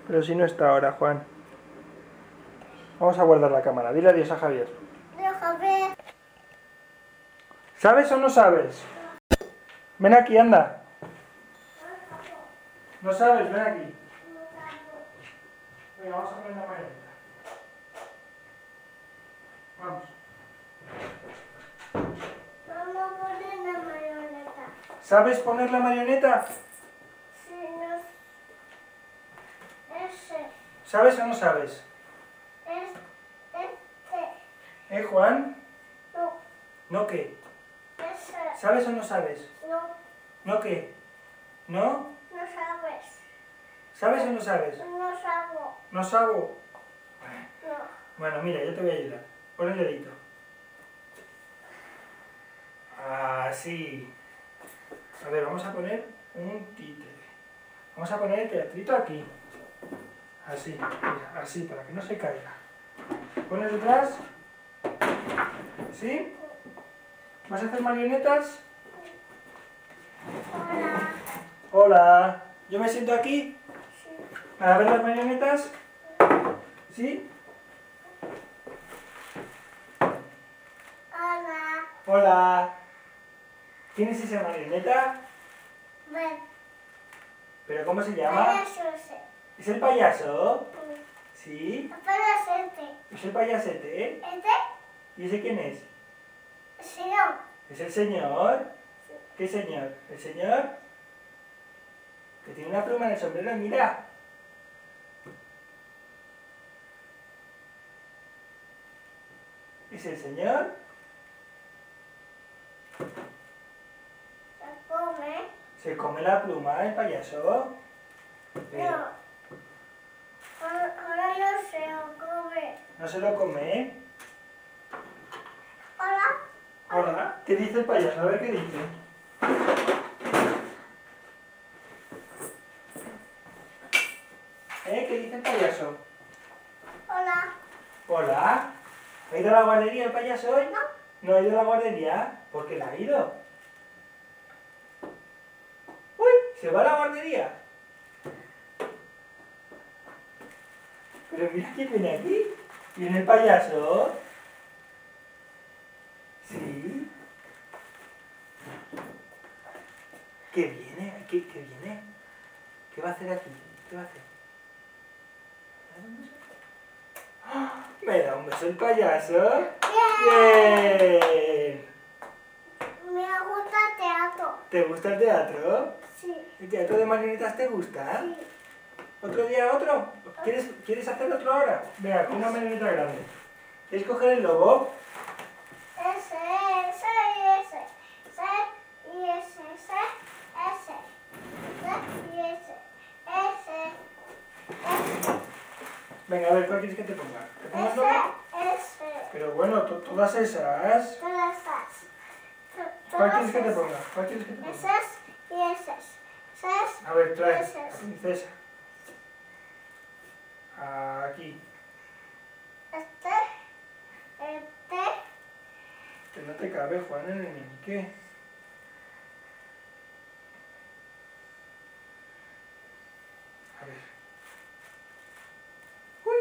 Pero si no está ahora, Juan. Vamos a guardar la cámara. Dile adiós a Javier. Adiós, Javier. ¿Sabes o no sabes? Ven aquí, anda. ¿No sabes? Ven aquí. Venga, vamos a poner la marioneta. Vamos. Vamos a poner la marioneta. ¿Sabes poner la marioneta? Sí, no. Ese. ¿Sabes o no sabes? Este. Juan? No. ¿No qué? Ese. ¿Sabes o no sabes? No. ¿No qué? ¿No? No sabes. ¿Sabes o no sabes? No sabo. ¿No sabo? No. Bueno, mira, yo te voy a ayudar. Pon el dedito. Así. A ver, vamos a poner un títere. Vamos a poner el teatrito aquí. Así, mira, así, para que no se caiga. Pones detrás. ¿Sí? ¿Vas a hacer marionetas? Hola. Hola. ¿Yo me siento aquí? Sí. ¿Para ver las marionetas? ¿Sí? Hola. Hola. ¿Quién es esa marioneta? Ven. ¿Pero cómo se llama? Eso ese. ¿Es el payaso? ¿Sí? Apenas este. ¿Es el payasete, eh? Este. ¿Y ese quién es? Sí, no. ¿Es el señor? ¿Qué señor? ¿El señor? Que tiene una pluma en el sombrero, mira. ¿Es el señor? Se come. ¿Se come la pluma el payaso? No. Ahora no se lo come. ¿No se lo come? Hola. Hola. ¿Qué dice el payaso? A ver qué dice. ¿Qué dice el payaso? Hola. Hola. ¿Ha ido a la guardería el payaso hoy? No. ¿No ha ido a la guardería? ¿Por qué no ha ido? ¡Uy! ¿Se va a la guardería? Pero mira quién viene aquí. ¿Viene el payaso? Sí. ¿Qué viene? ¿Qué viene? ¿Qué va a hacer aquí? ¿Qué va a hacer? ¿Me da un beso el payaso? ¡Bien! Me gusta teatro. ¿Te gusta el teatro? Sí. ¿El teatro de marionetas te gusta? Sí. ¿Otro día otro? ¿Quieres hacer otro ahora? Venga, con una marioneta grande. ¿Quieres coger el lobo? Ese y ese. Ese y ese. Ese. Ese y ese. Ese. Venga, a ver, ¿cuál quieres que te ponga? ¿Te pongo el lobo? Ese. Pero bueno, todas esas. Todas esas. ¿Cuál quieres que te ponga? ¿Cuál quieres que te ponga? Esas y esas. Esas. A ver, trae. Esas. La princesa. Aquí. Este. Que no te cabe, Juan, en el meñique. A ver. ¡Uy!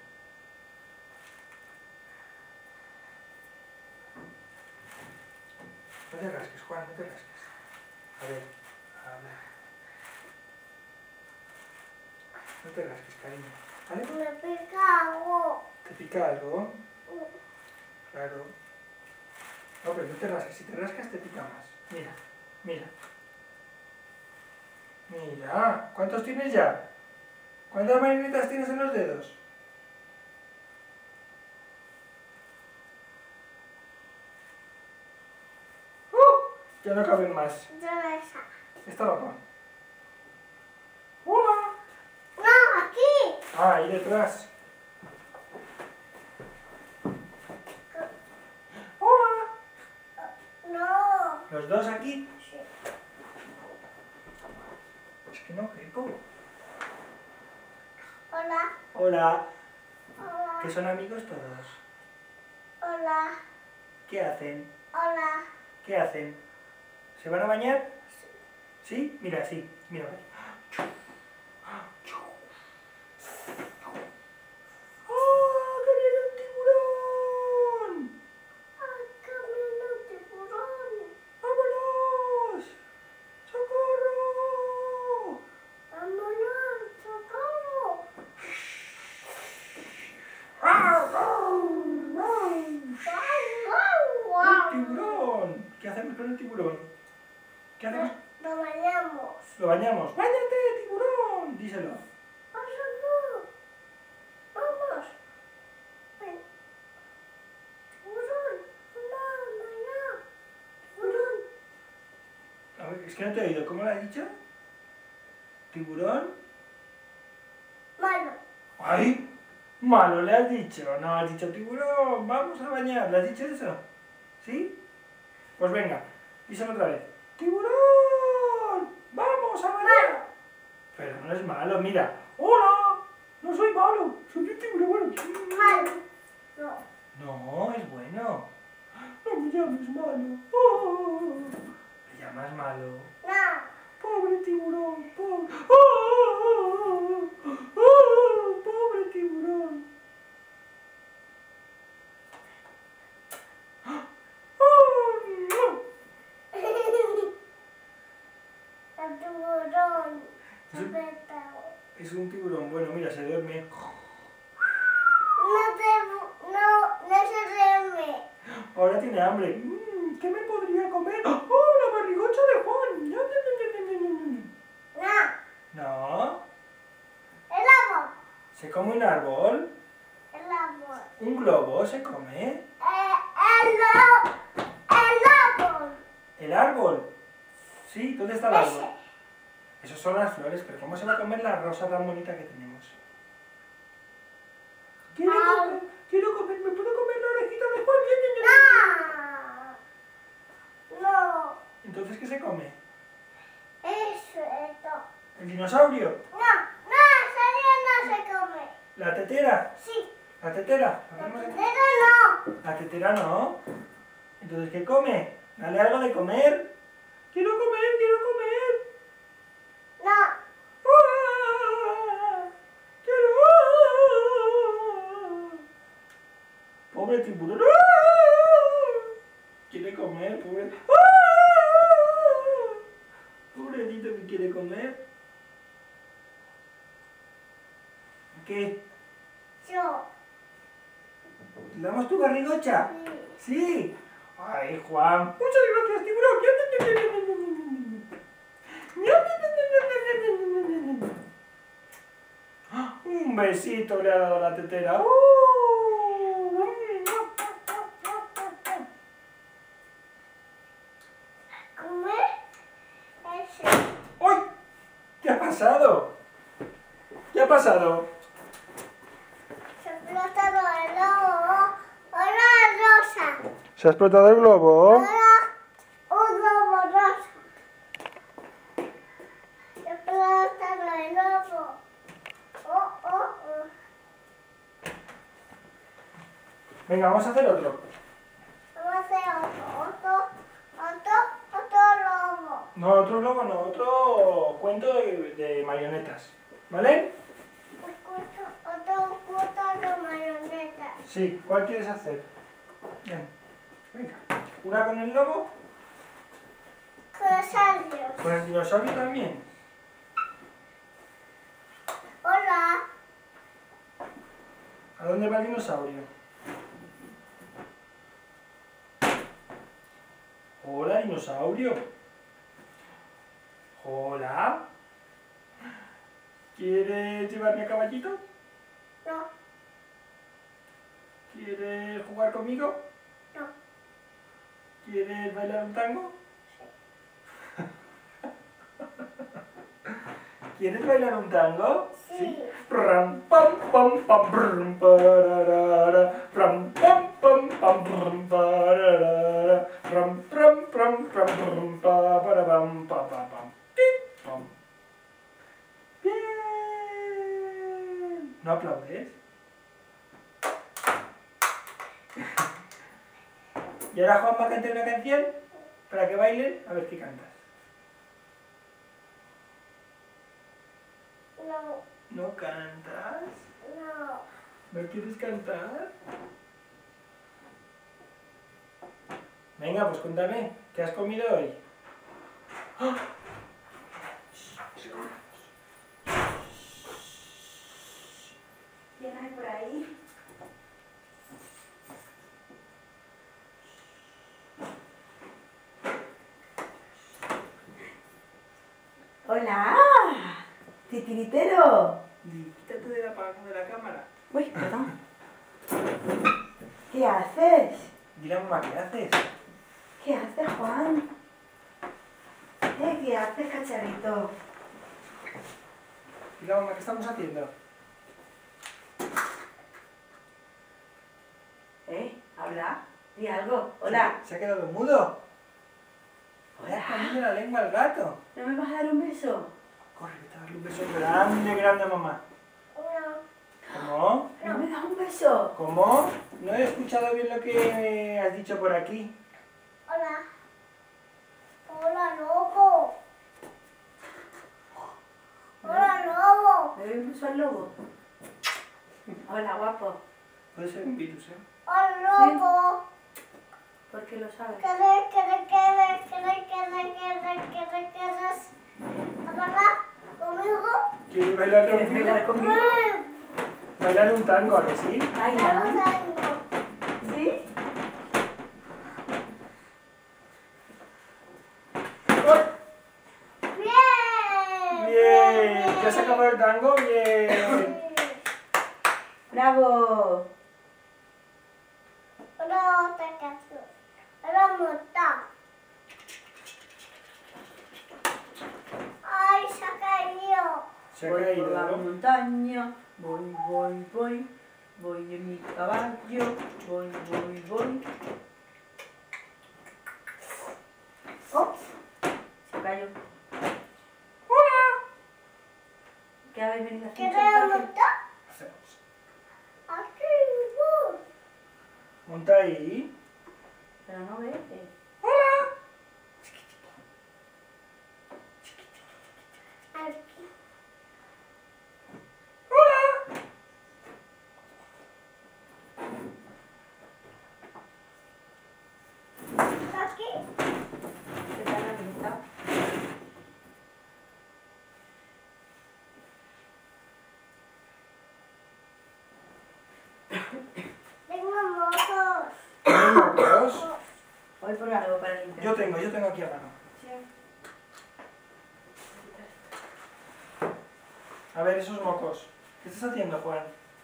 No te rasques, Juan, no te rasques. A ver. No te rasques, cariño. ¿Vale? Me pica algo. ¿Te pica algo? Claro. No, pero no te rasques. Si te rascas te pica más. Mira, mira. Mira. ¿Cuántos tienes ya? ¿Cuántas marionetas tienes en los dedos? Ya no caben más. Ya esa. Esta la pon. ¡Hola! No, aquí. Ah, ahí detrás. ¡Hola! No. ¿Los dos aquí? Sí. Es que no quepo. Hola. Hola. Hola. ¿Que son amigos todos? Hola. ¿Qué hacen? Hola. ¿Qué hacen? ¿Se van a bañar? ¿Sí? Mira, sí. Mira. bañamos. ¡Báñate, tiburón! Díselo. Vamos. Ven. Tiburón. Mamá, ya. Tiburón. A ver, es que no te he oído. ¿Cómo lo has dicho? ¿Tiburón? Malo. ¡Ay! Malo le has dicho. No, has dicho tiburón. Vamos a bañar. ¿Le has dicho eso? ¿Sí? Pues venga. Díselo otra vez. ¡Tiburón! ¡Vamos a bañar! Pero no es malo, mira. ¡Hola! No soy malo. Soy un tiburón. Malo. No. No, es bueno. No me llames malo. Oh, ¿me llamas malo? No. Pobre tiburón, pobre. Oh, pobre tiburón. Oh, El tiburón. Es un- es un tiburón. Bueno, mira, se duerme. No se duerme. Ahora tiene hambre. ¿Qué me podría comer? ¡Oh, la barrigocha de Juan! ¡Ñam, ñam, ñam, ñam, ñam! No. No. El árbol. ¿Se come un árbol? El árbol. ¿Un globo se come? El árbol. ¿El árbol? Sí, ¿dónde está el árbol? Ese. Esas son las flores, pero ¿cómo se va a comer la rosa tan bonita que tenemos? Quiero comer, ¿me puedo comer la orejita de Juan? Ñam, ñam, ñam. No. Entonces, ¿qué se come? Eso. ¿El dinosaurio? No se come. ¿La tetera? Sí. ¿La tetera? Pero ¿Hacemos aquí? no. La tetera no. Entonces, ¿qué come? Dale algo de comer. Quiero comer, quiero comer. No. ¡Ah! ¡Quiero! Pobre tiburón. ¡Ah! Quiere comer, pobre. ¡Ah! Pobrecito que quiere comer. ¿Qué? Yo. ¿Le damos tu barrigocha? Sí. Sí. Ay, Juan. Muchas gracias, tiburón. Un besito le ha dado la tetera. Comer ese. ¡Uy! ¿Qué ha pasado? ¿Qué ha pasado? Se explota el lobo. Ahora rosa. ¿Se ha explotado el globo? Ahora un lobo rosa. Se explota el lobo. Oh. Venga, vamos a hacer otro. Vamos a hacer otro lobo. No, otro globo no, otro cuento de marionetas. ¿Vale? Otro cuento de marionetas. Sí, ¿cuál quieres hacer? Bien. Venga. ¿Una con el lobo? Crosarios. ¿Con el dinosaurio también? Hola. ¿A dónde va el dinosaurio? Hola, dinosaurio. Hola. ¿Quieres llevarme a caballito? No. ¿Quieres jugar conmigo? No. ¿Quieres bailar un tango? ¿Quieres bailar un tango? Sí. Ram, pam, pam, pam, brum, pararara. Ram, pam, pam, pam, brum, pararara. Ram, pram, pram, pram, brum, pa, para, pam, pa, pa, pam. Tic, pam. Bien. ¿No aplaudes? Y ahora Juan va a cantar una canción para que bailen. A ver qué cantas. No. ¿No cantas? No. ¿No quieres cantar? Venga, pues cuéntame, ¿qué has comido hoy? ¡Ah! ¿Quién hay por ahí? Hola. ¡Titiritero! Quítate de la cámara. Uy, perdón. ¿Qué haces? Dile a mamá, ¿qué haces? ¿Qué haces, Juan? ¿Qué haces, cacharrito? Dile a mamá, ¿qué estamos haciendo? ¿Habla? Di algo. Hola. ¿Se ha quedado mudo? Le Hola. has comido la lengua al gato. ¿No me vas a dar un beso? Corre, que te darle un beso grande, grande, mamá. ¿Cómo? ¿No me das un beso? ¿Cómo? No he escuchado bien lo que has dicho por aquí. Hola. Hola, lobo. Hola, lobo. ¿Me doy un beso al lobo? Hola, guapo. Puede ser un virus, ¿eh? Hola, lobo. ¿Por qué lo sabes? ¿Qué ¿Habla conmigo? ¿Quieres bailar ¿Quieres conmigo? bailar conmigo? Bailar un tango, ¿a que sí? Baila. Hola. ¿Sí? Bien. Bien. ¿Ya se acabó el tango? Bien. ¡Bravo! Hola, otra canción. Hola, monta. Ay, se ha caído. Se ha Voy por la caído. montaña, voy, voy en mi caballo, voy. ¡Oh! Se cayó. ¡Hola! ¿Qué habéis venido a hacer? ¿Quieres montar? Hacemos. Aquí, voy. Monta ahí. Pero no ves. Aquí. Aquí. ¿Qué tal la vista? Tengo mocos. ¿Mocos? Voy por algo para limpiar. Yo tengo aquí a mano. Sí. A ver, esos mocos. ¿Qué estás haciendo, Juan?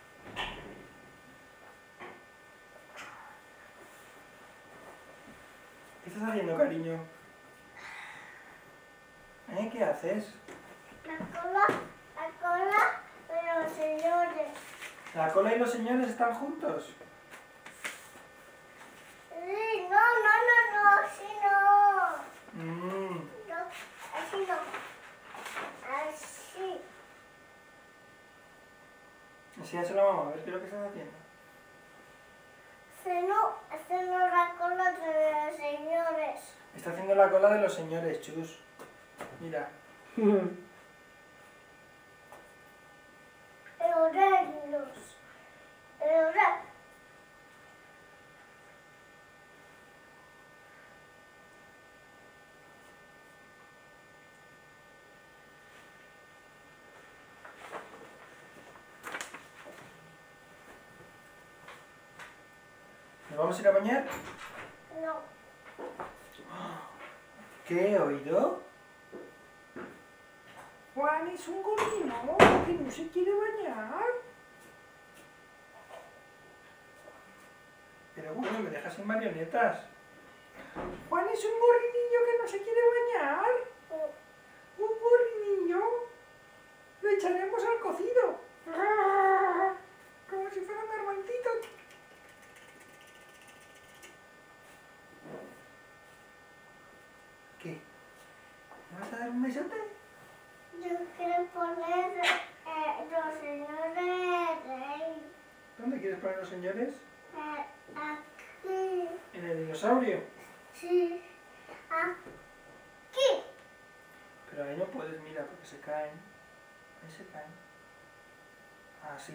¿Qué estás haciendo, cariño? ¿Qué haces? La cola de los señores. ¿La cola y los señores están juntos? Sí, no, así no. Mmm. No, así no. Así. Así hace la mamá, a ver qué es lo que estás haciendo. Haciendo la cola de los señores. Está haciendo la cola de los señores, chus. Mira. Horarios. ¿Nos vamos a ir a bañar? No. ¿Qué he oído? Juan es un gorrino que no se quiere bañar. Pero bueno, me dejas sin marionetas. Juan es un gorrinillo que no se quiere bañar. Un gorrinillo. Lo echaremos al cocido. Como si fuera un hermantito. ¿Qué? ¿Me vas a dar un besote? Yo quiero poner los señores rey. ¿Dónde quieres poner los señores? Aquí. En el dinosaurio. Sí. Aquí. Pero ahí no puedes, mira, porque se caen. Ahí se caen. Así.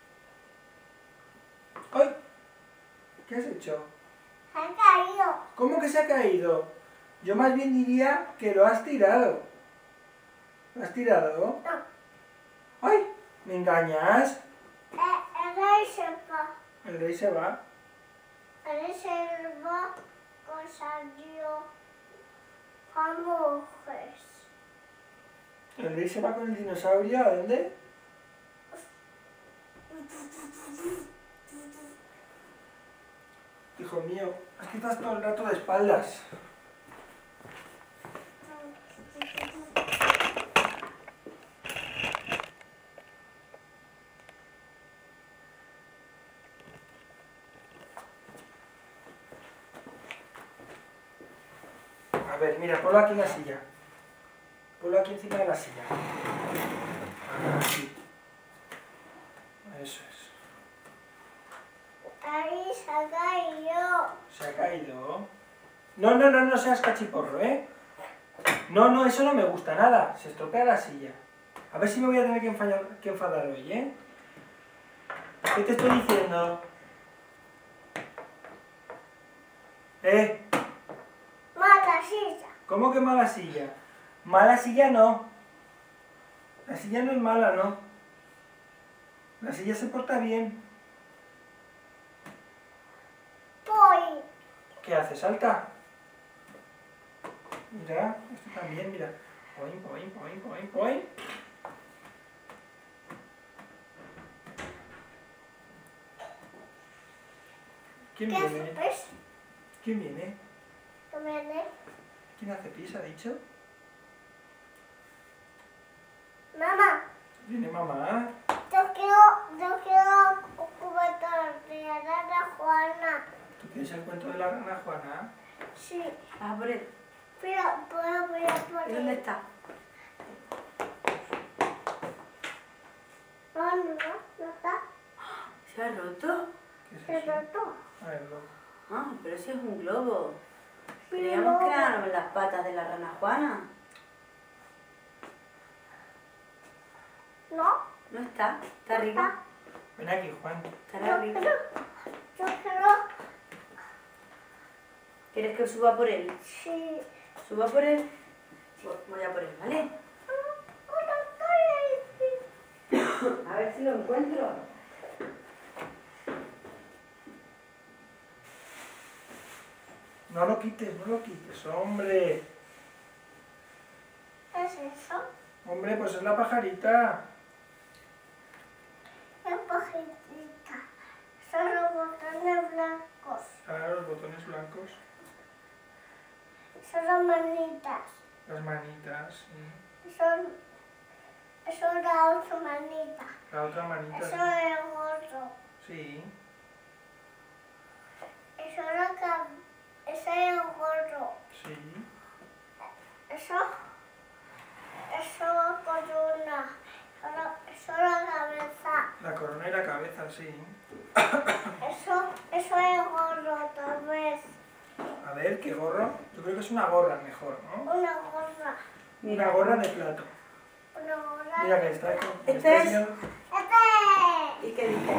¡Ay! ¿Qué has hecho? Se ha caído. ¿Cómo que se ha caído? Yo más bien diría que lo has tirado. ¿Lo has tirado? No. ¡Ay! ¿Me engañas? El rey se va. El rey se va. El rey se va con salió a mujeres. El rey se va con el dinosaurio, ¿a dónde? Hijo mío, es que estás todo el rato de espaldas. A ver, mira, ponlo aquí en la silla. Ponlo aquí encima de la silla. Así. Eso es. Ahí se ha caído. Se ha caído. No, no, no, no seas cachiporro, ¿eh? No, no, eso no me gusta nada. Se estropea la silla. A ver si me voy a tener que enfadar hoy, ¿eh? ¿Qué te estoy diciendo? ¿Eh? Mala silla. ¿Cómo que mala silla? Mala silla no. La silla no es mala, ¿no? La silla se porta bien. Voy. ¿Qué hace? ¿Salta? Mira, esto también, mira. Poin, poin, poin, poin, poin. ¿Quién ¿Qué viene? haces? ¿Quién viene? ¿Qué viene? ¿Quién hace pis, ha dicho? Mamá, Viene mamá. yo quiero cubata de la rana Juana. ¿Tú quieres el cuento de la rana Juana? Sí, Vas a por él. pero voy a ¿Y dónde poner. está? No, no está. ¿Se ha roto? ¿Qué es Se eso? rotó. A verlo. Ah, pero ese es un globo. Pero Creíamos que eran las patas de la rana Juana. no, No está. Está arriba. Ven aquí, Juan. Está yo arriba. quiero. ¿Quieres que suba por él? Sí. ¿Suba por él? Voy a por él, ¿vale? A ver si lo encuentro. No lo quites, no lo quites, hombre. ¿Qué es eso? Hombre, pues es la pajarita. Es pajarita. Son los botones blancos. Claro, los botones blancos. Son las manitas. Las manitas, sí. Son la otra manita. La otra manita. Eso Sí. es el gorro. Sí. Eso es la cabeza. Eso es el gorro. Sí. Eso es la corona. Eso es la cabeza. La corona y la cabeza, sí. Eso es el gorro tal vez. A ver, ¿qué gorro? Yo creo que es una gorra mejor, ¿no? Una gorra. Una gorra de plato. Una gorra. Mira que está con... Este está es- haciendo- ¡Este! ¿Y qué dice?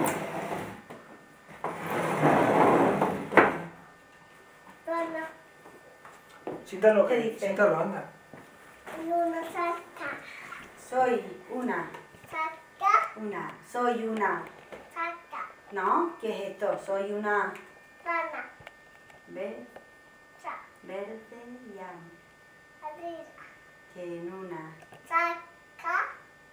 Bueno, Siéntalo, ¿Qué dice? siéntalo, anda. y una saca. Soy una. Saca. Soy una. Saca. ¿No? ¿Qué es esto? Soy una. Rana. Verde Saca. y Arriba. que en una. Saca.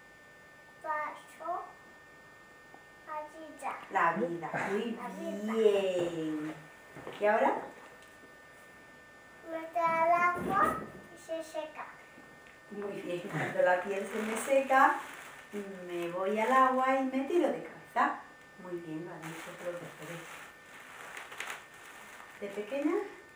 Paso. Arriba. La vida. Muy bien. ¿Y ahora? Mete al agua y se seca. Muy bien. Cuando la piel se me seca, me voy al agua y me tiro de cabeza. Muy bien, lo han hecho, creo que hacer. De pequeña.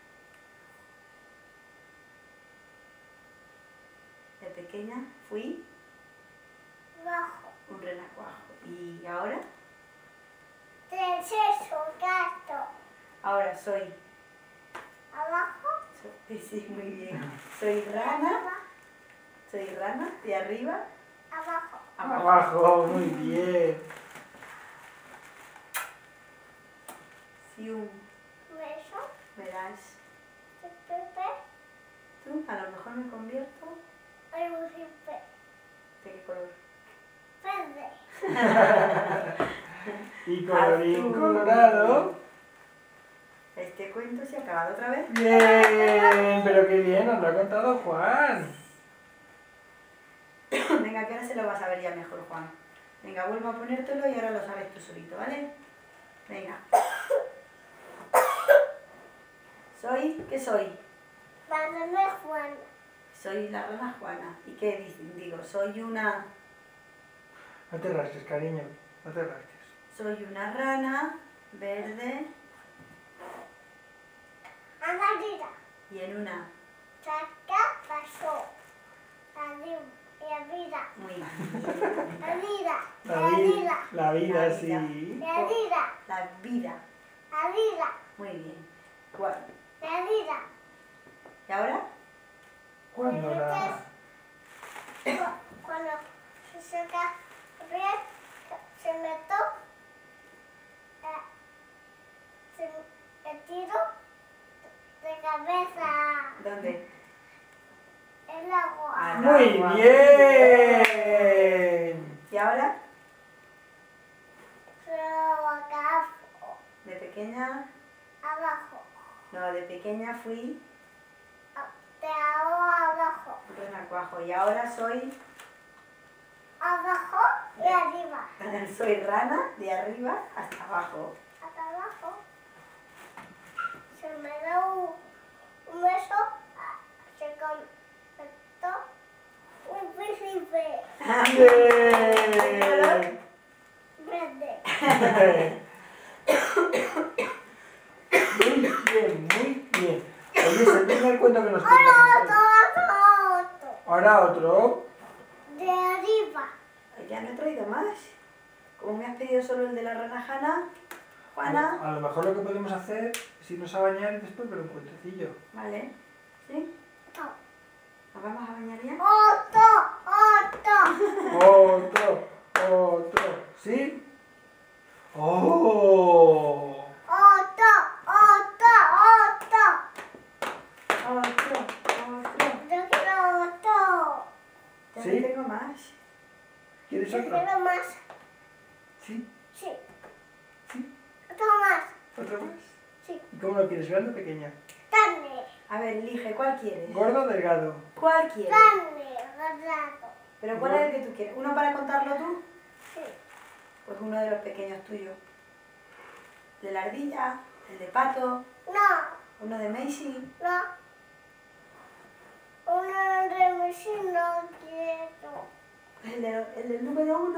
De pequeña fui Bajo. un renacuajo. ¿Y ahora? Princeso, gato. Ahora soy. Abajo. Sí, muy bien. Soy rana. Arriba. Soy rana. De arriba. Abajo. Abajo, muy bien. Si un Beso. verás. Pepe. Tú, a lo mejor me convierto. Hay un jipe. ¿De qué color? Verde. Y colorín Azul. colorado. Este cuento se ha acabado otra vez. Bien, pero qué bien, nos lo ha contado Juan. Venga, que ahora se lo vas a ver ya mejor, Juan. Venga, vuelvo a ponértelo y ahora lo sabes tú solito, ¿vale? Venga. ¿Qué soy? La rana Juana. Soy la rana Juana. ¿Y qué digo? Soy una No te rasques, cariño. No te rasques. rana verde Amarilla. y en una... Saca pasó. La vida. Muy bien. La vida. La vida, La sí. vida. La vida. La vida. La vida. Muy bien. ¿Cuál? La vida. ¿Y ahora? Cuando la... Cuando se saca bien, se metió, se tiro de cabeza ¿Dónde? el agua. Al Muy agua. bien. ¿Y ahora? Luego acá De pequeña... abajo, No, de pequeña fui de agua abajo, renacuajo y ahora soy... abajo y arriba, Soy rana de arriba hasta abajo. hasta abajo. Se me da un beso, se conectó un príncipe Bien. verde. Muy bien. Oye, es el primer cuento que nos Ahora cuentas. otro, Ahora otro. de arriba. Ya no he traído más. Como me has pedido solo el de la rana Juana. A lo mejor lo que podemos hacer es irnos a bañar y después ver un cuentecillo. Vale. ¿Sí? ¿Nos vamos a bañar ya? Otro. ¿Sí? ¡Oh! Otro. Yo quiero otro. Ya ¿Sí? no tengo más. ¿Quieres Yo otro? quiero más. ¿Sí? Sí. ¿Sí? Otro más. ¿Otro más? Sí. ¿Y cómo lo quieres? ¿Grande o pequeña? Carne. A ver, elige, ¿cuál quieres? ¿Gordo o delgado? ¿Cuál quieres? Carne. Guardado. ¿Pero cuál es el que tú quieres? ¿Uno para contarlo tú? Sí. Pues uno de los pequeños tuyos. De la ardilla, el de pato, No. uno de Macy. No. Uno de mis no quiero. El del número 1.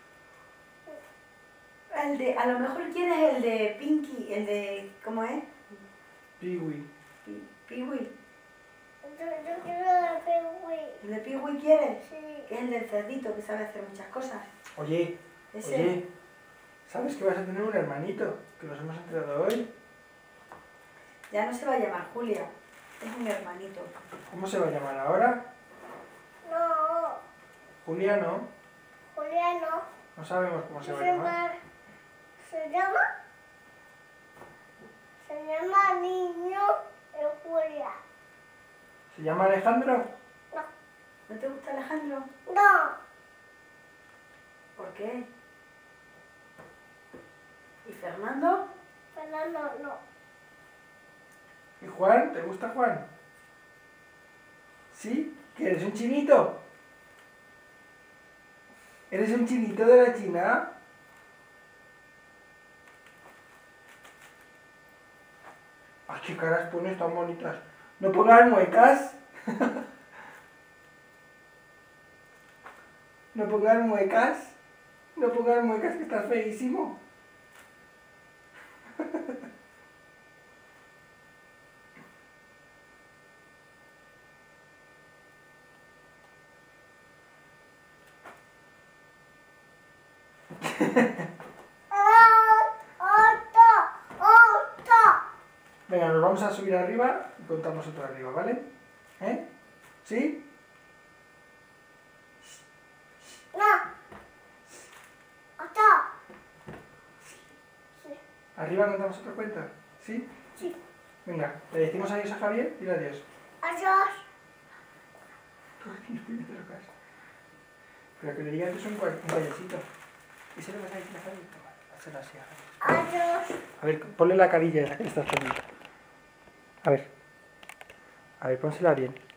A lo mejor quieres el de Pinky, el de, ¿cómo es? Piwi. Piwi. Yo quiero de pingüí. ¿El de Piwi quieres? Sí. Que es el del cerdito que sabe hacer muchas cosas. Oye, Ese. ¿sabes que vas a tener un hermanito? Que nos hemos enterado hoy. Ya no se va a llamar Julia, es un hermanito. ¿Cómo se va a llamar ahora? No. Juliano. Juliano. No sabemos cómo se va a llamar. Se llama Niño de Julia. ¿Se llama Alejandro? ¿No te gusta Alejandro? No. ¿Por qué? ¿Y Fernando? Fernando no. ¿Y Juan? ¿Te gusta Juan? ¿Sí? ¿Que eres un chinito? ¿Eres un chinito de la China? ¡Ay, qué caras pones tan bonitas! ¡No pongas muecas! ¿No pongas muecas? ¿No pongas muecas que está feísimo? Venga, nos vamos a subir arriba y contamos otro arriba, ¿vale? ¿Eh? ¿Sí? No. Otro. Sí. ¿Arriba contamos otro cuento? ¿Sí? Sí. Venga, le decimos adiós a Javier, dile adiós. Adiós. Ay, puñetero caso. Pero que le diga que es un payasito. ¿Y se lo vas a decir a Javier? Hazlo así a Javier. Adiós. A ver, ponle la carilla esa que le estás poniendo. A ver, pónsela bien.